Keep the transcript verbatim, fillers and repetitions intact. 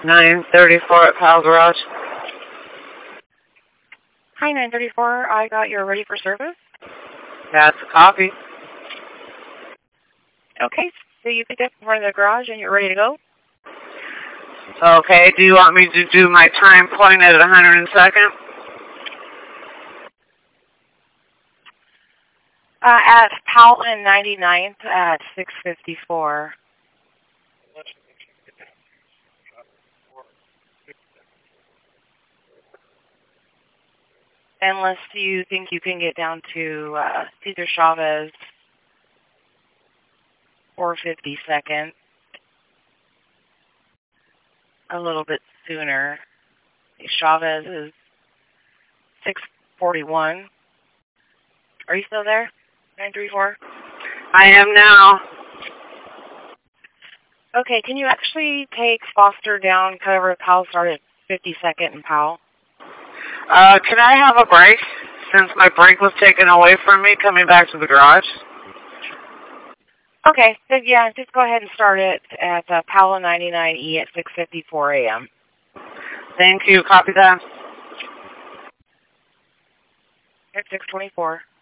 nine thirty-four at Powell Garage. Hi, nine thirty-four. I got your ready for service. That's a copy. Okay, so you picked up in front of the garage and you're ready to go? Okay, do you want me to do my time pointed at one hundred second? Uh, at Powell and ninety-ninth at six fifty-four. Unless you think you can get down to uh, Cesar Chavez or fifty-second a little bit sooner. Chavez is six forty-one. Are you still there, nine three four? I am now. Okay, can you actually take Foster down, cover Powell, start at fifty-second and Powell? Uh, can I have a break, since my break was taken away from me coming back to the garage? Okay, then yeah, just go ahead and start it at uh, Powell ninety-nine E at six fifty-four a m Thank you. Copy that. At six twenty-four.